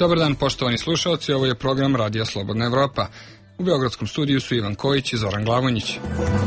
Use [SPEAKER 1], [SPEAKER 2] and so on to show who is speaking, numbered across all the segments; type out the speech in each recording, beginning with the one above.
[SPEAKER 1] Dobar dan, poštovani slušalci, ovo je program Radija Slobodna Evropa. U beogradskom studiju su Ivan Kojić i Zoran Glavonjić.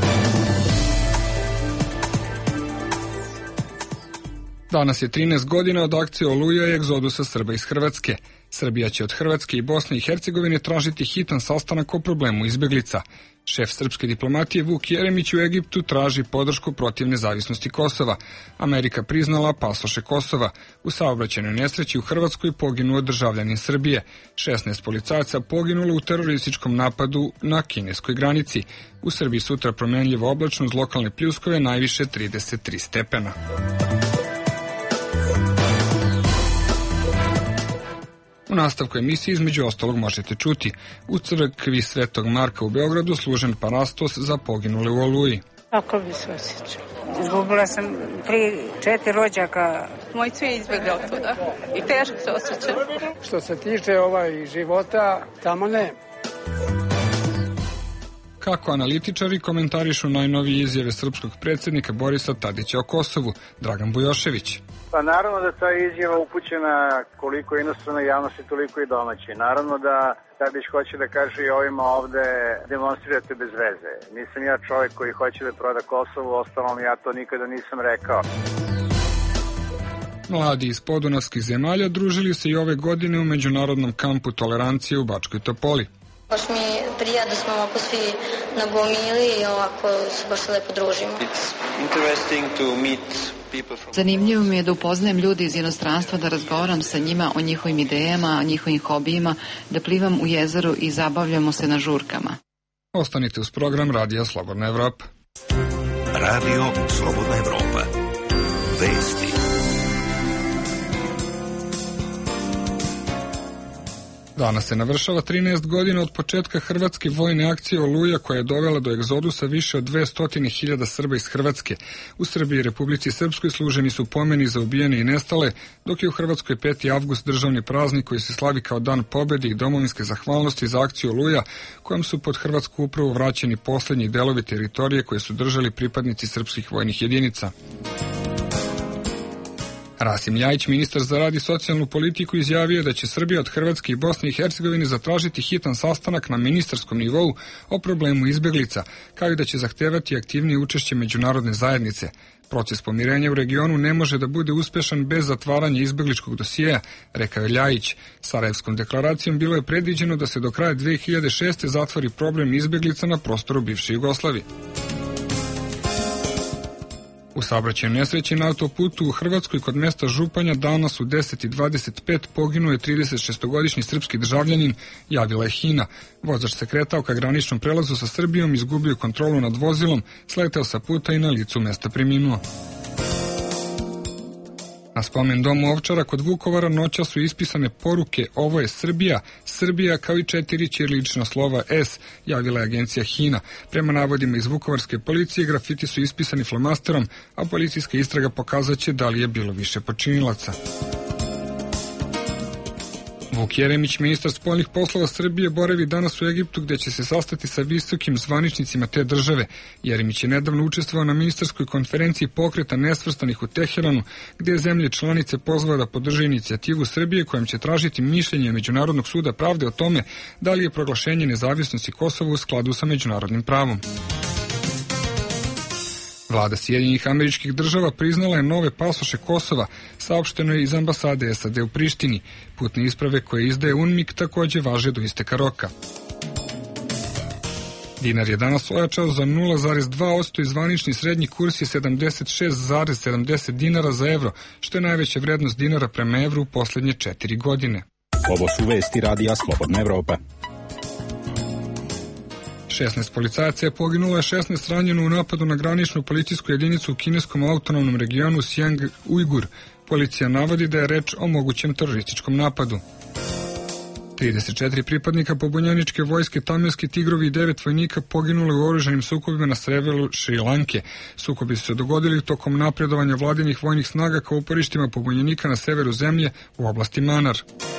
[SPEAKER 1] Danas je 13 godina od akcije Oluja i egzodusa Srba iz Hrvatske. Srbija će od Hrvatske i Bosne i Hercegovine tražiti hitan sastanak o problemu izbeglica. Šef srpske diplomatije Vuk Jeremić u Egiptu traži podršku protiv nezavisnosti Kosova. Amerika priznala pasoše Kosova. U saobraćajnoj nesreći u Hrvatskoj poginuo državljanin Srbije. 16 policajaca poginulo u terorističkom napadu na kineskoj granici. U Srbiji sutra promenljivo oblačno uz lokalne pljuskove, najviše 33 stepena. U nastavku emisije između ostalog možete čuti: u crkvi Svetog Marka u Beogradu služen parastos za poginule u Oluji.
[SPEAKER 2] Kako bi se osjećao? Izgubila sam 3-4 rođaka.
[SPEAKER 3] Moj cvijet izbjegli od tuda i teško se osjećam.
[SPEAKER 4] Što se tiče života, tamo ne.
[SPEAKER 1] Kako analitičari komentarišu najnovije izjave srpskog predsjednika Borisa Tadića o Kosovu? Dragan Bujošević.
[SPEAKER 5] Pa naravno da ta izjava upućena koliko inostranoj javnosti, toliko i domaći. Naravno da Tadić hoće da kaže i ovima ovde demonstrirate bez veze. Nisam ja čovjek koji hoće da proda Kosovo, ostalom ja to nikada nisam rekao.
[SPEAKER 1] Mladi iz podunavskih zemalja družili se i ove godine u međunarodnom kampu tolerancije u Bačkoj Topoli.
[SPEAKER 6] Baš mi prija da smo ovako svi na gomili i ovako se baš lepo družimo.
[SPEAKER 7] Zanimljivo mi je da upoznajem ljudi iz inostranstva, da razgovaram sa njima o njihovim idejama, o njihovim hobijima, da plivam u jezeru i zabavljamo se na žurkama.
[SPEAKER 1] Ostanite uz program Radija Slobodna Evropa.
[SPEAKER 8] Radio Slobodna Evropa. Vesti.
[SPEAKER 1] Danas se navršava 13 godina od početka hrvatske vojne akcije Oluja, koja je dovela do egzodusa više od 200.000 Srba iz Hrvatske. U Srbiji i Republici Srpskoj služeni su pomeni za ubijene i nestale, dok je u Hrvatskoj 5. avgust državni praznik koji se slavi kao dan pobjede i domovinske zahvalnosti za akciju Oluja, kojom su pod hrvatsku upravu vraćeni posljednji delovi teritorije koje su držali pripadnici srpskih vojnih jedinica. Rasim Ljajić, ministar za rad i socijalnu politiku, izjavio da će Srbija od Hrvatske i Bosne i Hercegovine zatražiti hitan sastanak na ministarskom nivou o problemu izbeglica, kao i da će zahtevati aktivnije učešće međunarodne zajednice. Proces pomirenja u regionu ne može da bude uspešan bez zatvaranja izbegličkog dosijeja, rekao je Ljajić. Sarajevskom deklaracijom bilo je predviđeno da se do kraja 2006. zatvori problem izbeglica na prostoru bivše Jugoslavije. U saobraćajnoj nesreći na autoputu u Hrvatskoj kod mesta Županja danas u 10:25 poginuo je 36-godišnji srpski državljanin, javila je HINA. Vozač se kretao ka graničnom prelazu sa Srbijom, izgubio kontrolu nad vozilom, sleteo sa puta i na licu mesta preminuo. Na spomen domu Ovčara kod Vukovara noća su ispisane poruke "Ovo je Srbija, Srbija", kao i 4 ćirilična slova S, javila je agencija HINA. Prema navodima iz vukovarske policije, grafiti su ispisani flomasterom, a policijska istraga pokazaće da li je bilo više počinilaca. Vuk Jeremić, ministar spoljnih poslova Srbije, boravi danas u Egiptu, gde će se sastati sa visokim zvaničnicima te države. Jeremić je nedavno učestvovao na ministarskoj konferenciji Pokreta nesvrstanih u Teheranu, gde je zemlje članice pozvao da podrže inicijativu Srbije kojom će tražiti mišljenje Međunarodnog suda pravde o tome da li je proglašenje nezavisnosti Kosova u skladu sa međunarodnim pravom. Vlada Sjedinjenih Američkih Država priznala je nove pasoše Kosova, saopšteno je iz ambasade SAD u Prištini. Putne isprave koje izdaje UNMIK takođe važe do isteka roka. Dinar je danas ojačao za 0,2% i zvanični srednji kurs je 76,70 dinara za evro, što je najveća vrednost dinara prema evru u posljednje 4 godine.
[SPEAKER 9] Ovo su vesti Radija Slobodna Evropa.
[SPEAKER 1] 16 policajaca je poginulo, a 16 ranjeno u napadu na graničnu policijsku jedinicu u kineskom autonomnom regionu Xinjiang-Ujgur. Policija navodi da je reč o mogućem terorističkom napadu. 34 pripadnika pobunjeničke vojske, tamilski tigrovi i 9 vojnika poginulo u oružanim sukobima na severu Šrilanke. Sukobi su se dogodili tokom napredovanja vladinih vojnih snaga ka uporištima pobunjenika na severu zemlje u oblasti Manar.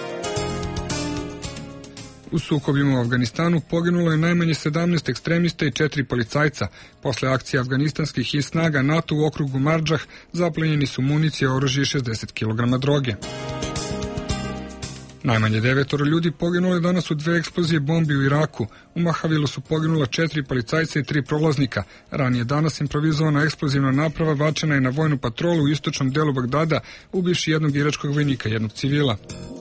[SPEAKER 1] U sukobima u Afganistanu poginulo je najmanje 17 ekstremista i 4 policajca. Posle akcije afganistanskih i snaga NATO u okrugu Mardžah zaplenjeni su municija, oružje i 60 kg droge. Najmanje 9 ljudi poginulo je danas u 2 eksplozije bombi u Iraku. U Mahavilu su poginula 4 policajca i 3 prolaznika. Ranije danas improvizovana eksplozivna naprava bačena je na vojnu patrolu u istočnom delu Bagdada, ubivši jednog iračkog vojnika, jednog civila.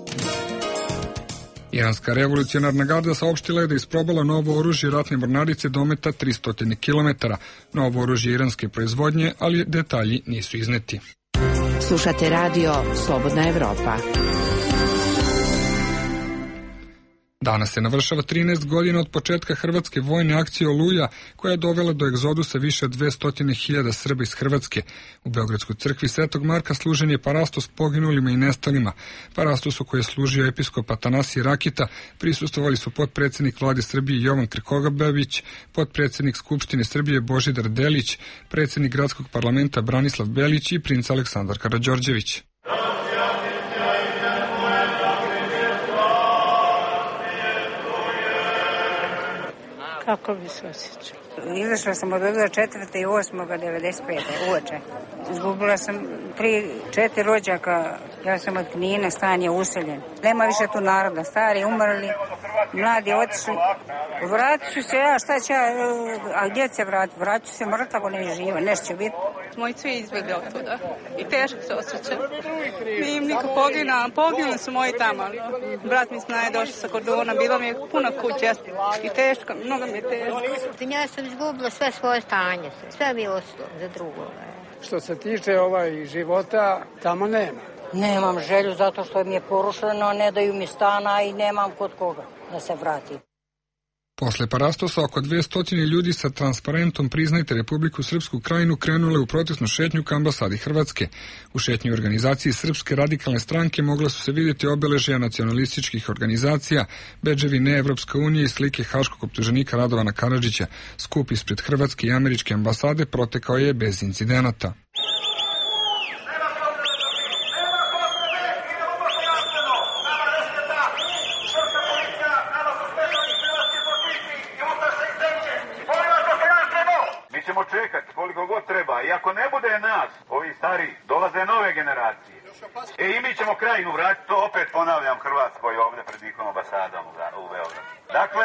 [SPEAKER 1] Iranska revolucionarna garda saopštila je da isprobala novo oružje ratne mornarice dometa 300 km. Novo oružje iranske proizvodnje, ali detalji nisu izneti.
[SPEAKER 10] Slušate radio Slobodna Evropa.
[SPEAKER 1] Danas se navršava 13 godina od početka hrvatske vojne akcije Oluja, koja je dovela do egzodusa više od 200.000 Srba iz Hrvatske. U Beogradskoj crkvi Svetog Marka služen je parastos poginulima i nestalima. Parastosu koji je služio episkop Atanasije Rakita prisustvovali su potpredsednik Vlade Srbije Jovan Krkobabić, potpredsednik Skupštine Srbije Božidar Delić, predsednik gradskog parlamenta Branislav Belić i princ Aleksandar Karađorđević.
[SPEAKER 2] Kako bi se osjećao? Izašla sam od 4. i 8.95. uoče. Izgubila sam 3-4 rođaka. Ja sam od Knina, stan je useljen. Nema više tu naroda. Stari umrli, mladi otišli. Vratit ću se ja, šta će ja, a gdje se vratiti? Vratit ću se mrtavo, ne živo, nešto će biti.
[SPEAKER 3] Moji svi izbjegli od tuda i teško se osjećam. Nije im niko poginuli su moji tamo. Brat mi snaje došao sa Korduna, bilo mi je puno kuća i teško, mnogo mi je teško.
[SPEAKER 11] Ja sam izgubila sve svoje stanje, sve mi je ostalo za drugoga.
[SPEAKER 4] Što se tiče života, tamo nema.
[SPEAKER 2] Nemam želju zato što mi je porušeno, ne daju mi stana i nemam kod koga da se vratim.
[SPEAKER 1] Posle parastosa oko 200 ljudi sa transparentom Priznajte Republiku Srpsku Krajinu krenule u protestnu šetnju ka ambasadi Hrvatske. U šetnji organizaciji Srpske radikalne stranke mogla su se vidjeti obeležja nacionalističkih organizacija, bedževi Ne Evropska unija i slike haškog optuženika Radovana Karadžića. Skup ispred Hrvatske i američke ambasade protekao je bez incidenata.
[SPEAKER 12] I ako ne bude nas, ovi stari, dolaze nove generacije. I mi ćemo krajinu vratiti, to opet ponavljam Hrvatskoj ovdje pred njihovom ambasadom u Beogradu. Dakle,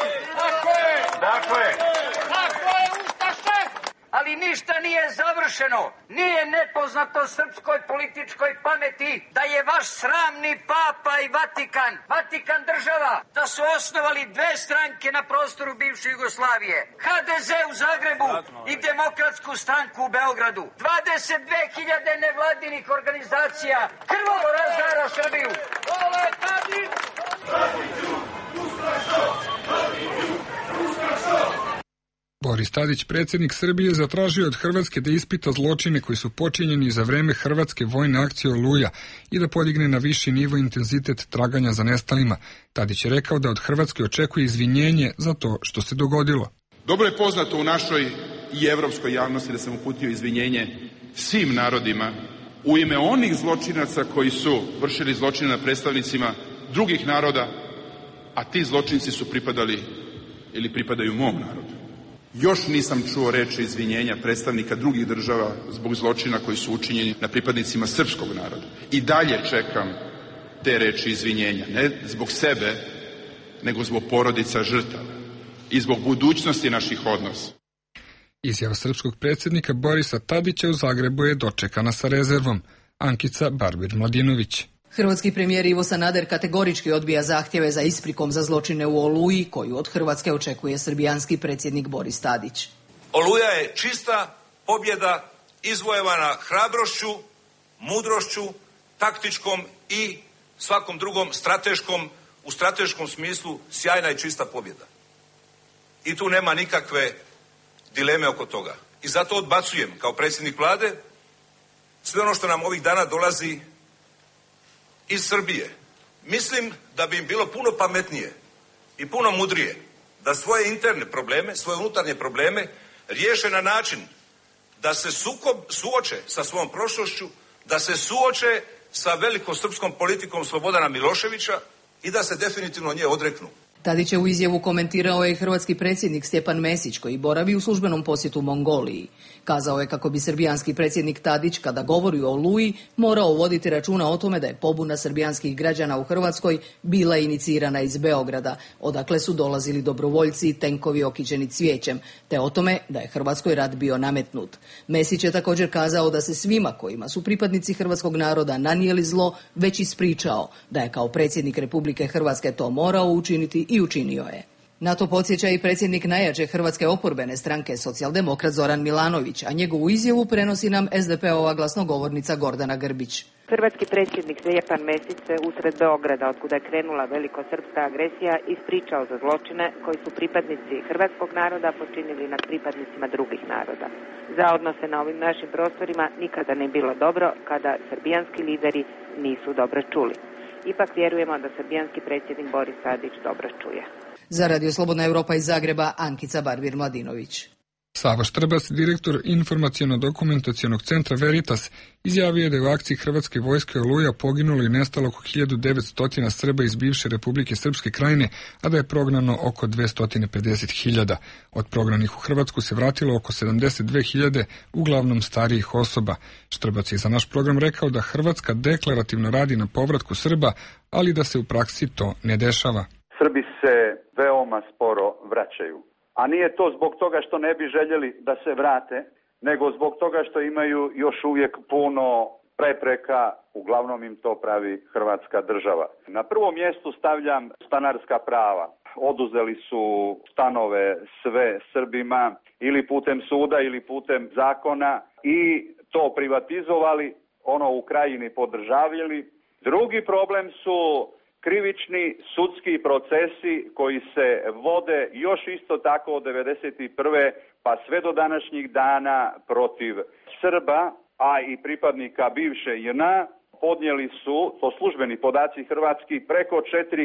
[SPEAKER 13] Ustaše! Ali ništa nije završeno. Nije nepoznato srpskoj političkoj pameti da je vaš sramni papa i Vatikan država, da su osnovali 2 stranke na prostoru bivše Jugoslavije. HDZ u Zagrebu i Demokratsku stranku u Beogradu. 22.000 nevladinih organizacija krvavo razara Srbiju. Ovo je Tadić!
[SPEAKER 1] Boris Tadić, predsjednik Srbije, zatražio od Hrvatske da ispita zločine koji su počinjeni za vreme hrvatske vojne akcije Oluja i da podigne na viši nivo intenzitet traganja za nestalima. Tadić je rekao da od Hrvatske očekuje izvinjenje za to što se dogodilo.
[SPEAKER 14] Dobro je poznato u našoj i evropskoj javnosti da sam uputio izvinjenje svim narodima u ime onih zločinaca koji su vršili zločine na predstavnicima drugih naroda, a ti zločinci su pripadali ili pripadaju mom narodu. Još nisam čuo reči izvinjenja predstavnika drugih država zbog zločina koji su učinjeni na pripadnicima srpskog naroda. I dalje čekam te reči izvinjenja, ne zbog sebe, nego zbog porodica žrtava i zbog budućnosti naših odnosa.
[SPEAKER 1] Izjava srpskog predsjednika Borisa Tadića u Zagrebu je dočekana sa rezervom. Ankica Barbir-Mladinović.
[SPEAKER 15] Hrvatski premijer Ivo Sanader kategorički odbija zahtjeve za isprikom za zločine u Oluji, koju od Hrvatske očekuje srbijanski predsjednik Boris Tadić.
[SPEAKER 16] Oluja je čista pobjeda izvojevana hrabrošću, mudrošću, taktičkom i svakom drugom u strateškom smislu sjajna i čista pobjeda. I tu nema nikakve dileme oko toga. I zato odbacujem kao predsjednik vlade sve ono što nam ovih dana dolazi iz Srbije. Mislim da bi im bilo puno pametnije i puno mudrije da svoje interne probleme, svoje unutarnje probleme riješe na način da se suoče sa svojom prošlošću, da se suoče sa velikosrpskom politikom Slobodana Miloševića i da se definitivno nje odreknu.
[SPEAKER 15] Tadić je u izjavu komentirao je hrvatski predsjednik Stjepan Mesić koji boravi u službenom posjetu Mongoliji. Kazao je kako bi srbijanski predsjednik Tadić kada govori o Oluji morao voditi računa o tome da je pobuna srbijanskih građana u Hrvatskoj bila inicirana iz Beograda, odakle su dolazili dobrovoljci i tenkovi okićeni cvijećem, te o tome da je Hrvatskoj rat bio nametnut. Mesić je također kazao da se svima kojima su pripadnici hrvatskog naroda nanijeli zlo već ispričao, da je kao predsjednik Republike Hrvatske to morao učiniti i učinio je. Na to podsjeća i predsjednik najjače hrvatske oporbene stranke Socijaldemokrat Zoran Milanović, a njegovu izjavu prenosi nam SDP-ova glasnogovornica Gordana Grbić.
[SPEAKER 17] Hrvatski predsjednik Stjepan Mesić se usred Beograda, otkuda je krenula velikosrpska agresija, ispričao za zločine koji su pripadnici hrvatskog naroda počinili nad pripadnicima drugih naroda. Za odnose na ovim našim prostorima nikada ne bilo dobro kada srbijanski lideri nisu dobro čuli. Ipak vjerujemo da srbijanski predsjednik Boris Tadić dobro čuje.
[SPEAKER 15] Za Radio Slobodna Europa iz Zagreba, Ankica Barbir-Mladinović.
[SPEAKER 1] Sava Štrbac, direktor informaciono-dokumentacionog centra Veritas, izjavio je da je u akciji Hrvatske vojske Oluja poginulo i nestalo oko 1900 Srba iz bivše Republike Srpske Krajine, a da je prognano oko 250.000. Od prognanih u Hrvatsku se vratilo oko 72.000, uglavnom starijih osoba. Štrbac je za naš program rekao da Hrvatska deklarativno radi na povratku Srba, ali da se u praksi to ne dešava.
[SPEAKER 5] Srbi se veoma sporo vraćaju. A nije to zbog toga što ne bi željeli da se vrate, nego zbog toga što imaju još uvijek puno prepreka, uglavnom im to pravi Hrvatska država. Na prvom mjestu stavljam stanarska prava. Oduzeli su stanove sve Srbima ili putem suda ili putem zakona i to privatizovali, ono u Krajini podržavljali. Drugi problem su krivični sudski procesi koji se vode još isto tako od 1991. pa sve do današnjih dana protiv Srba, a i pripadnika bivše JNA. Podnijeli su, to službeni podaci hrvatski, preko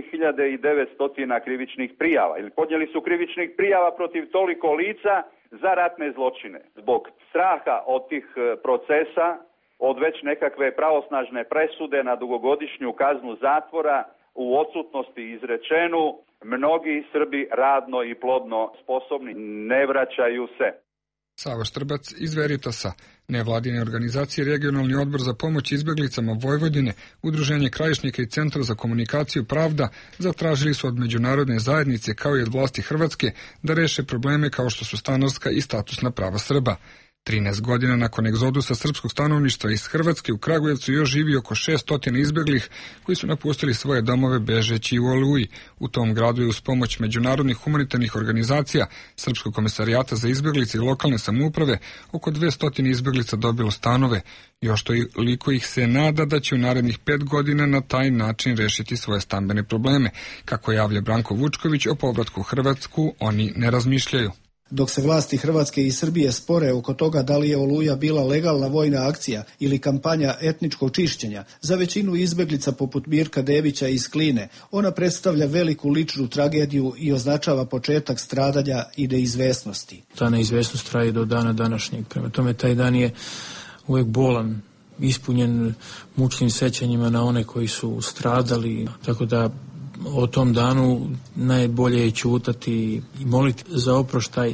[SPEAKER 5] 4.900 krivičnih prijava. Ili podnijeli su krivičnih prijava protiv toliko lica za ratne zločine. Zbog straha od tih procesa, od već nekakve pravosnažne presude na dugogodišnju kaznu zatvora, u odsutnosti izrečenu, mnogi Srbi radno i plodno sposobni ne vraćaju se.
[SPEAKER 1] Sava Štrbac iz Veritasa, nevladine organizacije Regionalni odbor za pomoć izbjeglicama Vojvodine, Udruženje krajišnika i Centar za komunikaciju Pravda zatražili su od međunarodne zajednice kao i od vlasti Hrvatske da reše probleme kao što su stanarska i statusna prava Srba. 13 godina nakon egzodusa srpskog stanovništva iz Hrvatske u Kragujevcu još živi oko 600 izbjeglih koji su napustili svoje domove bežeći u Oluji. U tom gradu je uz pomoć međunarodnih humanitarnih organizacija, Srpskog komesarijata za izbjeglice i lokalne samouprave oko 200 izbjeglica dobilo stanove. Još toliko ih se nada da će u narednih 5 godina na taj način rešiti svoje stambene probleme. Kako javlja Branko Vučković, o povratku u Hrvatsku oni ne razmišljaju.
[SPEAKER 18] Dok se vlasti Hrvatske i Srbije spore oko toga da li je Oluja bila legalna vojna akcija ili kampanja etničkog čišćenja, za većinu izbjeglica poput Mirka Devića iz Kline, ona predstavlja veliku ličnu tragediju i označava početak stradanja i neizvesnosti.
[SPEAKER 19] Ta neizvesnost traje do dana današnjeg, prema tome taj dan je uvijek bolan, ispunjen mučnim sećanjima na one koji su stradali, tako da o tom danu najbolje je ćutati i moliti za oproštaj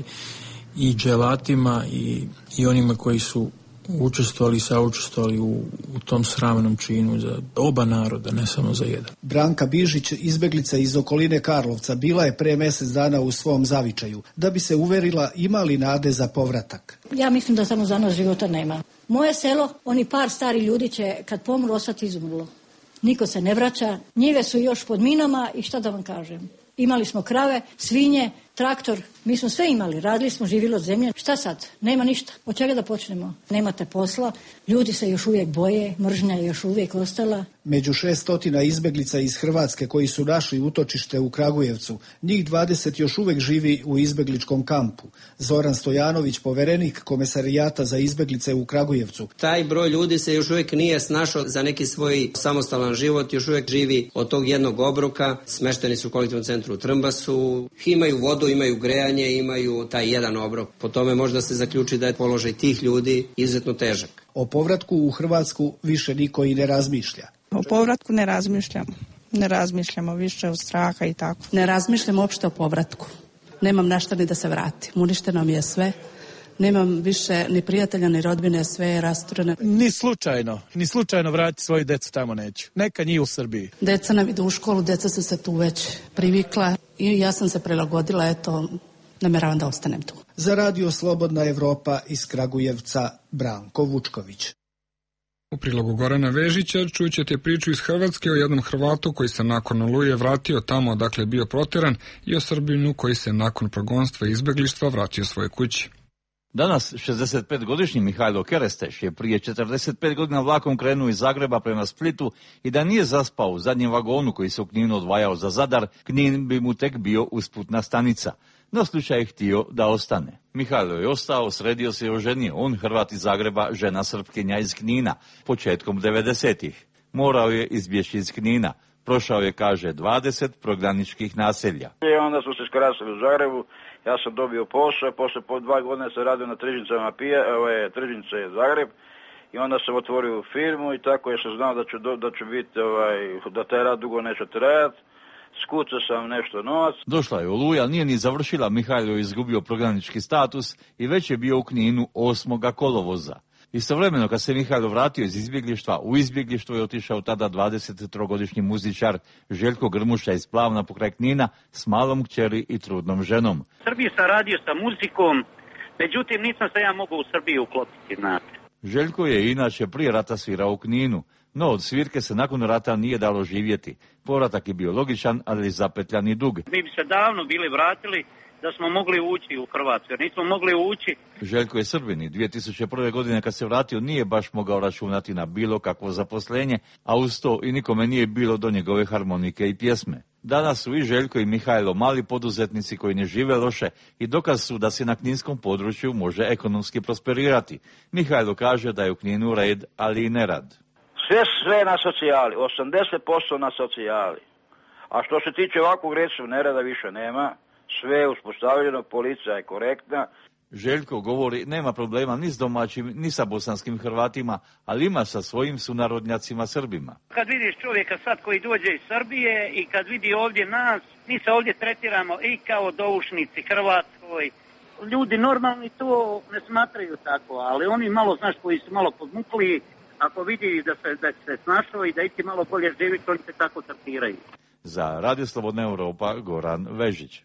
[SPEAKER 19] i dželatima i onima koji su učestvovali i saučestvovali u tom sramnom činu za oba naroda, ne samo za jedan.
[SPEAKER 18] Branka Bižić, izbjeglica iz okoline Karlovca, bila je pre mjesec dana u svom zavičaju, da bi se uverila ima li nade za povratak.
[SPEAKER 20] Ja mislim da samo za nas života nema. Moje selo, oni par stari ljudi će kad pomru ostati izumrlo. Niko se ne vraća, njive su još pod minama i šta da vam kažem. Imali smo krave, svinje, traktor, mi smo sve imali, radili smo, živjeli od zemlje. Šta sad? Nema ništa. Od čega da počnemo? Nemate posla, ljudi se još uvijek boje, mržnja je još uvijek ostala.
[SPEAKER 18] Među 600 izbjeglica iz Hrvatske koji su našli utočište u Kragujevcu, njih 20 još uvijek živi u izbjegličkom kampu. Zoran Stojanović, poverenik Komesarijata za izbjeglice u Kragujevcu.
[SPEAKER 21] Taj broj ljudi se još uvijek nije snašao za neki svoj samostalan život, još uvijek živi od tog jednog obroka, smešteni su u kolektivnom centru u Trmbasu, imaju vodu, imaju grejanje, imaju taj jedan obrok. Po tome možda se zaključi da je položaj tih ljudi izuzetno težak.
[SPEAKER 18] O povratku u Hrvatsku više niko i ne razmišlja.
[SPEAKER 3] O povratku ne razmišljamo.
[SPEAKER 6] Ne razmišljamo više od straha i tako.
[SPEAKER 22] Ne razmišljam uopšte o povratku. Nemam na šta ni da se vratim. Uništeno mi je sve. Nemam više ni prijatelja, ni rodbine, sve je rastureno.
[SPEAKER 23] Ni slučajno vratiti svoju decu tamo neću. Neka njih u Srbiji.
[SPEAKER 22] Deca nam idu u školu, deca su se tu već privikla i ja sam se prilagodila, eto, nameravam da ostanem tu.
[SPEAKER 18] Za Radio Slobodna Evropa iz Kragujevca, Branko Vučković.
[SPEAKER 1] U prilogu Gorana Vežića čućete priču iz Hrvatske o jednom Hrvatu koji se nakon Oluje vratio tamo odakle je bio proteran i o Srbinu koji se nakon progonstva i izbeglištva vratio svojoj kući.
[SPEAKER 24] Danas 65-godišnji Mihajlo Keresteš je prije 45 godina vlakom krenuo iz Zagreba prema Splitu i da nije zaspao u zadnjem vagonu koji se u Kninu odvajao za Zadar, Knin bi mu tek bio usputna stanica. No slučaj je htio da ostane. Mihajlo je ostao, sredio se i oženio. On, Hrvat iz Zagreba, žena Srpkinja iz Knina, početkom 90-ih. Morao je izbjeći iz Knina. Prošao je, kaže, 20 prognaničkih naselja.
[SPEAKER 25] I onda su se skrasili u Zagrebu, ja sam dobio posao, posle po 2 godine sam radio na tržnicama tržnice Zagreb i onda sam otvorio firmu i tako je sam znao da ću biti, da taj rad dugo neće trajati. Skucao sam nešto novac.
[SPEAKER 24] Došla je Oluja, nije ni završila, Mihajlo je izgubio prognanički status i već je bio u Kninu 8. kolovoza. Istovremeno, kad se Mihajlo vratio iz izbjeglištva, u izbjeglištvo je otišao tada 23-godišnji muzičar Željko Grmuša iz Plavna pokraj Knina s malom kćeri i trudnom ženom.
[SPEAKER 26] U Srbiji sam radio sa muzikom, međutim nisam se ja mogao u Srbiji uklopiti, znate.
[SPEAKER 24] Željko je inače prije rata svirao u Kninu, no od svirke se nakon rata nije dalo živjeti. Povratak je bio logičan, ali zapetljan i dug.
[SPEAKER 26] Mi bi se davno bili vratili da smo mogli ući u Hrvatsku, jer nismo mogli ući.
[SPEAKER 24] Željko je Srbin i 2001. godine kad se vratio nije baš mogao računati na bilo kakvo zaposlenje, a uz to i nikome nije bilo do njegove harmonike i pjesme. Danas su i Željko i Mihajlo mali poduzetnici koji ne žive loše i dokaz su da se na kninskom području može ekonomski prosperirati. Mihajlo kaže da je u Kninu red, ali i nerad.
[SPEAKER 25] Sve na socijali, 80% na socijali. A što se tiče ovakvog recimo nerada više nema, sve je uspostavljeno, policija je korektna.
[SPEAKER 24] Željko govori nema problema ni s domaćim, ni sa bosanskim Hrvatima, ali ima sa svojim sunarodnjacima Srbima.
[SPEAKER 26] Kad vidiš čovjeka sad koji dođe iz Srbije i kad vidi ovdje nas, mi se ovdje tretiramo i kao doušnici Hrvatskoj. Ljudi normalni to ne smatraju tako, ali oni malo, znaš, koji su malo podmukli, ako vidi da se snašao i da iti malo bolje živi, oni se tako tretiraju.
[SPEAKER 24] Za Radio Slobodna Evropa, Goran Vežić.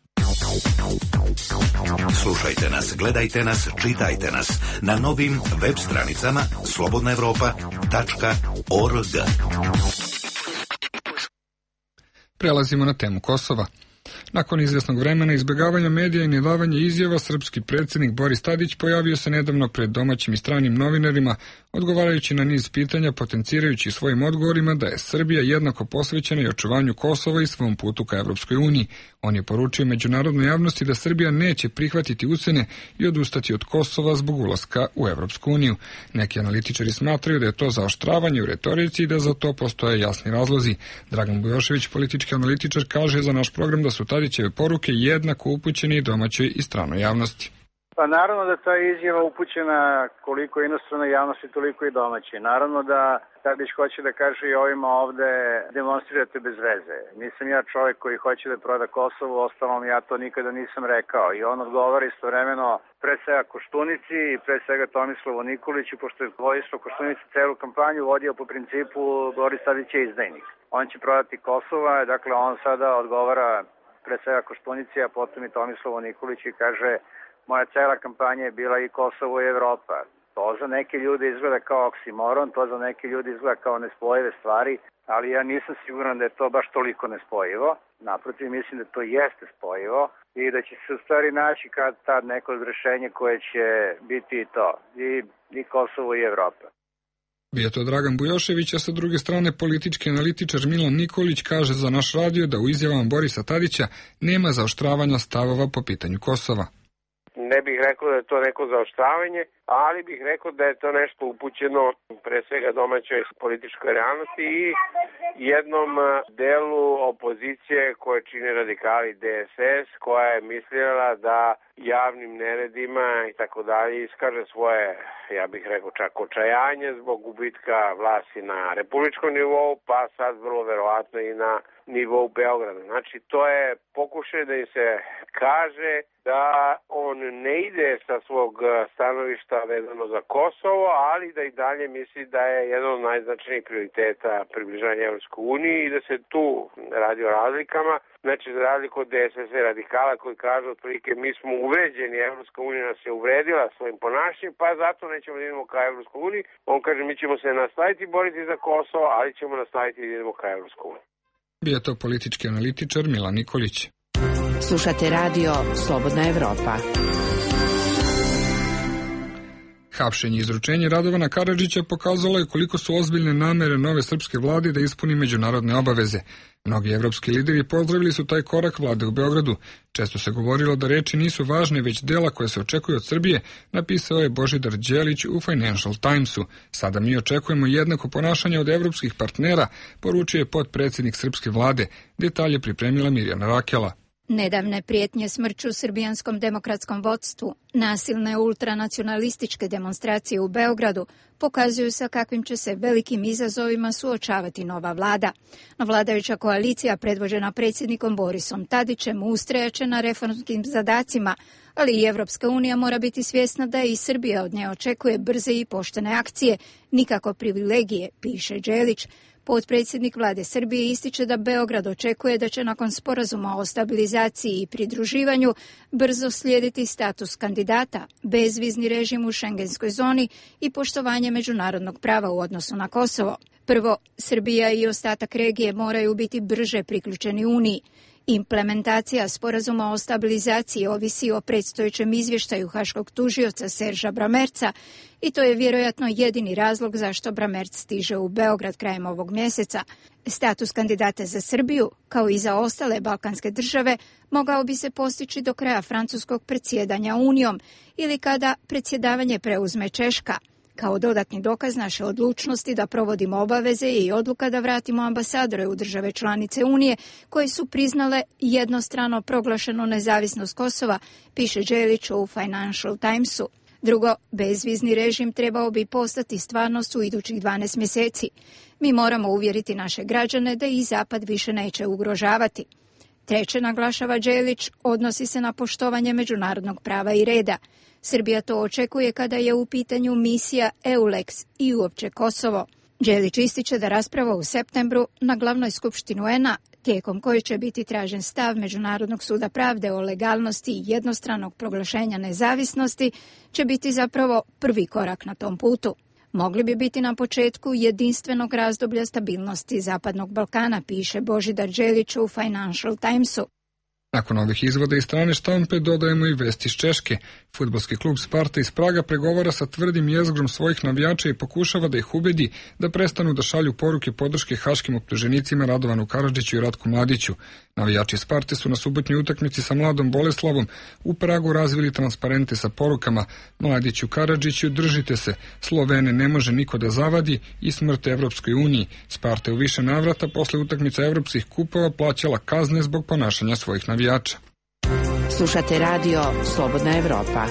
[SPEAKER 8] Slušajte nas, gledajte nas, čitajte nas na novim web stranicama slobodnaevropa.org.
[SPEAKER 1] Prelazimo na temu Kosova. Nakon izvjesnog vremena izbjegavanja medija i nedavanja izjava, srpski predsjednik Boris Tadić pojavio se nedavno pred domaćim i stranim novinarima, odgovarajući na niz pitanja, potencirajući svojim odgovorima da je Srbija jednako posvećena i očuvanju Kosova i svom putu ka Evropskoj uniji. On je poručio međunarodnoj javnosti da Srbija neće prihvatiti ucjene i odustati od Kosova zbog ulaska u Evropsku uniju. Neki analitičari smatraju da je to zaoštravanje u retorici i da za to postoje jasni razlozi. Dragan Bujošević, politički analitičar, kaže za naš program da su Tadićeve poruke jednako upućene i domaćoj i stranoj javnosti.
[SPEAKER 5] Pa naravno da ta izjava upućena koliko inostranoj javnosti, toliko i domaći. Naravno da Tadić hoće da kaže i ovima ovde demonstrirate bez veze. Nisam ja čovjek koji hoće da proda Kosovo, ostalom ja to nikada nisam rekao. I on odgovara istovremeno pre svega Koštunici i pre svega Tomislavu Nikoliću, pošto je Vojislav Koštunica celu kampanju vodio po principu Boris Tadić je izdajnik. On će prodati Kosova, dakle on sada odgovara pre svega Koštunici, a potom i Tomislavu Nikoliću i kaže moja cela kampanja je bila i Kosovo i Evropa. To za neke ljude izgleda kao oksimoron, to za neke ljude izgleda kao nespojive stvari, ali ja nisam siguran da je to baš toliko nespojivo. Naprotiv, mislim da to jeste spojivo i da će se u stvari naći kad tad neko rješenje koje će biti i to, i Kosovo i Evropa.
[SPEAKER 1] Bio to Dragan Bujošević, a sa druge strane politički analitičar Milan Nikolić kaže za naš radio da u izjavama Borisa Tadića nema zaoštravanja stavova po pitanju Kosova.
[SPEAKER 27] Ne bih rekao da je to neko zaoštravanje, ali bih rekao da je to nešto upućeno pre svega domaćoj političkoj realnosti i jednom delu opozicije koje čine radikali DSS, koja je mislila da javnim neredima i tako dalje, iskaže svoje, ja bih rekao čak očajanje zbog gubitka vlasti na republičkom nivou, pa sad vrlo verovatno i na nivou Beograda. Znači, to je pokušaj da im se kaže da on ne ide sa svog stanovišta vezano za Kosovo, ali da i dalje misli da je jedan od najznačajnijih prioriteta približanja Evropskoj uniji i da se tu radi o razlikama. Znači, za razliku od DSS radikala koji kažu otprilike mi smo uvređeni, Evropska unija nas je uvredila svojim ponašanjem, pa zato nećemo da idemo ka Evropskoj uniji. On kaže mi ćemo se nastaviti boriti za Kosovo, ali ćemo nastaviti da idemo ka Evropskoj uniji.
[SPEAKER 1] Bio to politički analitičar Milan Nikolić.
[SPEAKER 2] Slušate radio Slobodna Evropa.
[SPEAKER 1] Hapšenje i izručenje Radovana Karadžića pokazalo je koliko su ozbiljne namere nove srpske vlade da ispuni međunarodne obaveze. Mnogi evropski lideri pozdravili su taj korak vlade u Beogradu. Često se govorilo da reči nisu važne, već dela koje se očekuju od Srbije, napisao je Božidar Đelić u Financial Timesu. Sada mi očekujemo jednako ponašanje od evropskih partnera, poručio je potpredsjednik srpske vlade. Detalje pripremila Mirjana Rakela.
[SPEAKER 4] Nedavne prijetnje smrću srbijanskom demokratskom vodstvu, nasilne ultranacionalističke demonstracije u Beogradu pokazuju sa kakvim će se velikim izazovima suočavati nova vlada. No vladajuća koalicija predvođena predsjednikom Borisom Tadićem ustrajaće na reformskim zadacima, ali i Evropska unija mora biti svjesna da i Srbija od nje očekuje brze i poštene akcije, nikako privilegije, piše Đelić. Potpredsjednik vlade Srbije ističe da Beograd očekuje da će nakon sporazuma o stabilizaciji i pridruživanju brzo slijediti status kandidata, bezvizni režim u šengenskoj zoni i poštovanje međunarodnog prava u odnosu na Kosovo. Prvo, Srbija i ostatak regije moraju biti brže priključeni Uniji. Implementacija sporazuma o stabilizaciji ovisi o predstojećem izvještaju haškog tužioca Serža Bramerca i to je vjerojatno jedini razlog zašto Bramerc stiže u Beograd krajem ovog mjeseca. Status kandidata za Srbiju, kao i za ostale balkanske države, mogao bi se postići do kraja francuskog predsjedanja Unijom ili kada predsjedavanje preuzme Češka. Kao dodatni dokaz naše odlučnosti da provodimo obaveze i odluka da vratimo ambasadore u države članice Unije koje su priznale jednostrano proglašenu nezavisnost Kosova, piše Đelić u Financial Timesu. Drugo, bezvizni režim trebao bi postati stvarnost u idućih 12 mjeseci. Mi moramo uvjeriti naše građane da ih Zapad više neće ugrožavati. Treće, naglašava Đelić, odnosi se na poštovanje međunarodnog prava i reda. Srbija to očekuje kada je u pitanju misija EULEX i uopće Kosovo. Đelić ističe da rasprava u septembru na glavnoj skupštini UN-a, tijekom koje će biti tražen stav Međunarodnog suda pravde o legalnosti i jednostranog proglašenja nezavisnosti, će biti zapravo prvi korak na tom putu. Mogli bi biti na početku jedinstvenog razdoblja stabilnosti Zapadnog Balkana, piše Božidar Đelić u Financial Timesu.
[SPEAKER 1] Nakon ovih izvoda iz strane štampe dodajemo i vesti iz Češke. Fudbalski klub Sparta iz Praga pregovara sa tvrdim jezgrom svojih navijača i pokušava da ih ubedi da prestanu da šalju poruke podrške haškim optuženicima Radovanu Karadžiću i Ratku Mladiću. Navijači Sparte su na subotnjoj utakmici sa Mladom Boleslavom u Pragu razvili transparente sa porukama Mladiću, Karadžiću, držite se, Slovene ne može niko da zavadi i smrt Evropskoj uniji. Sparta je u više navrata posle utakmica evropskih kupova plaćala kazne zbog ponašanja svojih navijača.
[SPEAKER 2] Slušate radio Slobodna Evropa.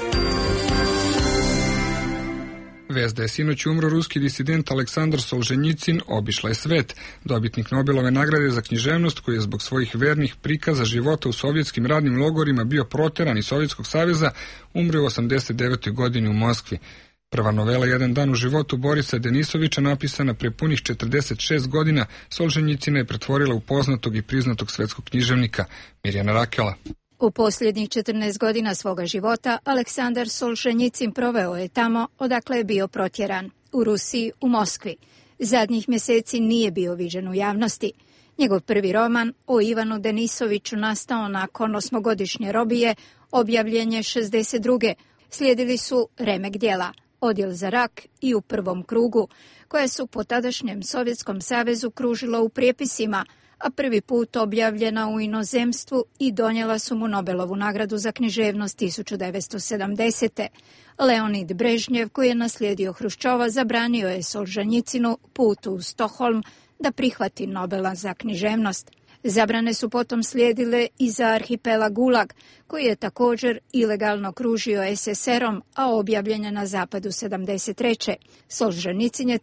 [SPEAKER 1] Vest da je sinoć umro ruski disident Aleksandar Solženjicin obišla je svet. Dobitnik Nobelove nagrade za književnost, koji je zbog svojih vernih prikaza života u sovjetskim radnim logorima bio proteran iz Sovjetskog saveza, umro u 89. godini u Moskvi. Prva novela Jedan dan u životu Borisa Denisovića, napisana pre punih 46 godina, Solženjicina je pretvorila u poznatog i priznatog svetskog književnika. Mirjana Rakela.
[SPEAKER 4] U posljednjih 14 godina svoga života Aleksandar Solženjicin proveo je tamo odakle je bio protjeran, u Rusiji, u Moskvi. Zadnjih mjeseci nije bio viđen u javnosti. Njegov prvi roman o Ivanu Denisoviću, nastao nakon 8-godišnje robije, objavljen je 62. Slijedili su remek djela, Odjel za rak i U prvom krugu, koje su po tadašnjem Sovjetskom savezu kružila u prijepisima, a prvi put objavljena u inozemstvu i donijela su mu Nobelovu nagradu za književnost 1970. Leonid Brežnjev, koji je naslijedio Hruščova, zabranio je Solženjicinu put u Stokholm da prihvati Nobela za književnost. Zabrane su potom slijedile i za arhipelag Gulag, koji je također ilegalno kružio SSR-om, a objavljen je na zapadu 73. Solženicin je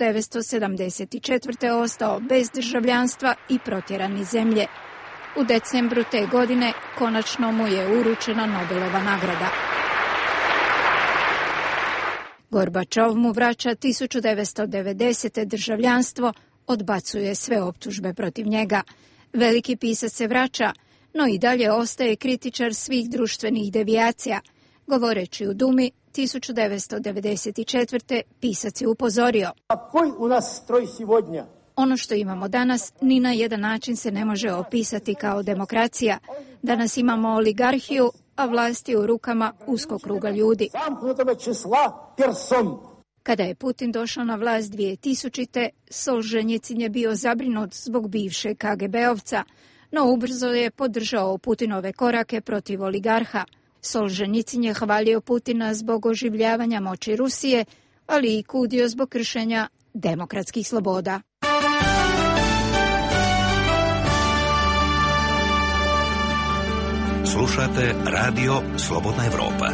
[SPEAKER 4] 1974. ostao bez državljanstva i protjeran iz zemlje. U decembru te godine konačno mu je uručena Nobelova nagrada. Gorbačov mu vraća 1990. državljanstvo, odbacuje sve optužbe protiv njega. Veliki pisac se vraća, no i dalje ostaje kritičar svih društvenih devijacija. Govoreći u Dumi 1994. pisac je upozorio: ono što imamo danas ni na jedan način se ne može opisati kao demokracija. Danas imamo oligarhiju, a vlast je u rukama uskog kruga ljudi. Kada je Putin došao na vlast 2000. Solženjicin je bio zabrinut zbog bivšeg KGB-ovca, no ubrzo je podržao Putinove korake protiv oligarha. Solženjicin je hvalio Putina zbog oživljavanja moći Rusije, ali i kudio zbog kršenja demokratskih sloboda.
[SPEAKER 8] Slušate Radio Slobodna Evropa.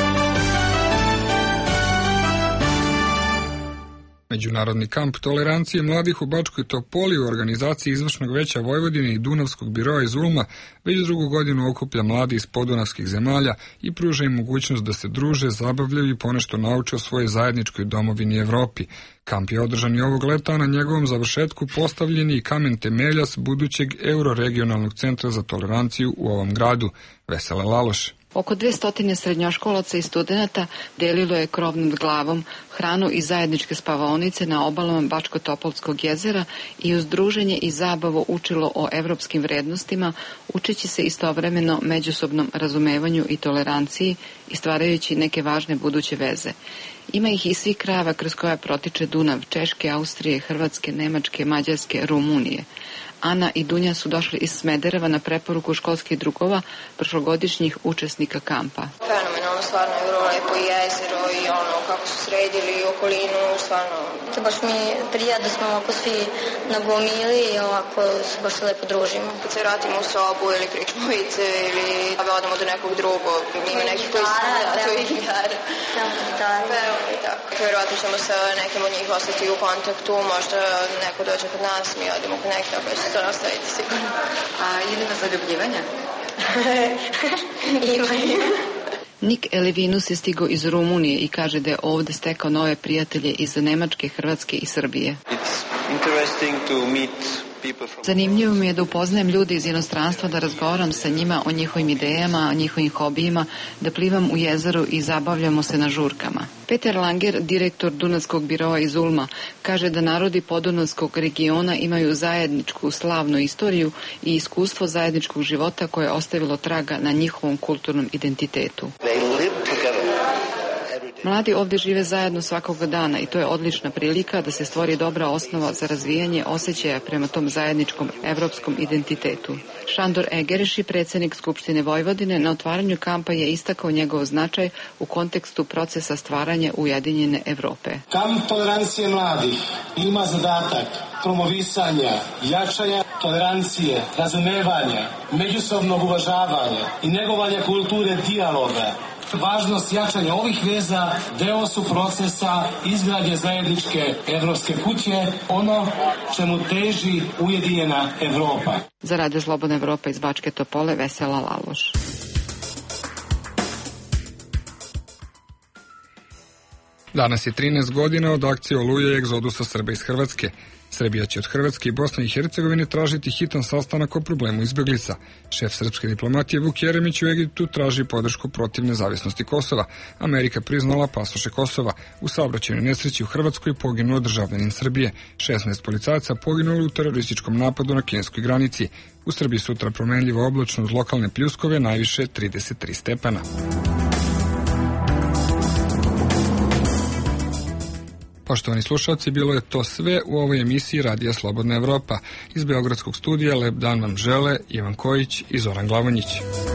[SPEAKER 1] Međunarodni kamp tolerancije mladih u Bačkoj Topoli u organizaciji Izvršnog veća Vojvodine i Dunavskog biroa iz Ulma već drugu godinu okuplja mladi iz podunavskih zemalja i pruža im mogućnost da se druže, zabavljaju i ponešto nauče o svojoj zajedničkoj domovini Evropi. Kamp je održan i ovog leta, a na njegovom završetku postavljen i kamen temeljac budućeg Euroregionalnog centra za toleranciju u ovom gradu. Vesela Laloš.
[SPEAKER 7] Oko 200 srednjoškolaca i studenata delilo je krov nad glavom, hranu i zajedničke spavaonice na obalama Bačko-Topolskog jezera i uz druženje i zabavu učilo o evropskim vrednostima, učeći se istovremeno međusobnom razumevanju i toleranciji i stvarajući neke važne buduće veze. Ima ih iz svih krajeva kroz koja protiče Dunav, Češke, Austrije, Hrvatske, Nemačke, Mađarske, Rumunije. Ana i Dunja su došli iz Smedereva na preporuku školskih drugova, prošlogodišnjih učesnika kampa.
[SPEAKER 9] Fenomenalno, stvarno je vrlo lepo i jezero i ono kako su sredili okolinu, stvarno. To baš mi prija da smo ovako svi nagomili i ovako baš se lepo družimo. Kad se vratimo u sobu ili pričamo vice ili odemo do nekog drugog, ima nekih koji su igara. Vjerovatno ćemo sa nekim od njih ostati u kontaktu, možda neko dođe kod nas, mi odemo kod nekog, pa će to nastaviti sigurno.
[SPEAKER 7] A ili na zaljubljivanje?
[SPEAKER 9] Ima.
[SPEAKER 7] Nik Elevinus je stigao iz Rumunije i kaže da je ovde stekao nove prijatelje iz Nemačke, Hrvatske i Srbije. Zanimljivo mi je da upoznajem ljude iz inostranstva, da razgovaram sa njima o njihovim idejama, o njihovim hobijima, da plivam u jezeru i zabavljamo se na žurkama. Peter Langer, direktor Dunavskog biroa iz Ulma, kaže da narodi podunavskog regiona imaju zajedničku slavnu istoriju i iskustvo zajedničkog života koje je ostavilo traga na njihovom kulturnom identitetu. Mladi ovdje žive zajedno svakoga dana i to je odlična prilika da se stvori dobra osnova za razvijanje osjećaja prema tom zajedničkom evropskom identitetu. Šandor Egereši, predsjednik Skupštine Vojvodine, na otvaranju kampa je istakao njegov značaj u kontekstu procesa stvaranja Ujedinjene Evrope.
[SPEAKER 10] Kamp tolerancije mladih ima zadatak promovisanja, jačanja tolerancije, razumevanja, međusobnog uvažavanja i negovanja kulture dijaloga. Važnost jačanja ovih veza deo su procesa izgradnje zajedničke evropske kuće, ono čemu teži Ujedinjena Evropa.
[SPEAKER 7] Za Radio Slobodna Evropa iz Bačke Topole, Vesela Laloš.
[SPEAKER 1] Danas je 13 godina od akcije Oluja i egzodusa Srba iz Hrvatske. Srbija će od Hrvatske i Bosne i Hercegovine tražiti hitan sastanak o problemu izbeglica. Šef srpske diplomatije Vuk Jeremić u Egiptu traži podršku protiv nezavisnosti Kosova. Amerika priznala pasoše Kosova. U saobraćajnoj nesreći u Hrvatskoj poginuo državljanin Srbije. 16 policajaca poginulo u terorističkom napadu na kineskoj granici. U Srbiji sutra promenljivo oblačno uz lokalne pljuskove, najviše 33 stepena. Poštovani slušalci, bilo je to sve u ovoj emisiji Radija Slobodna Evropa. Iz Beogradskog studija lep dan vam žele Ivan Kojić i Zoran Glavonjić.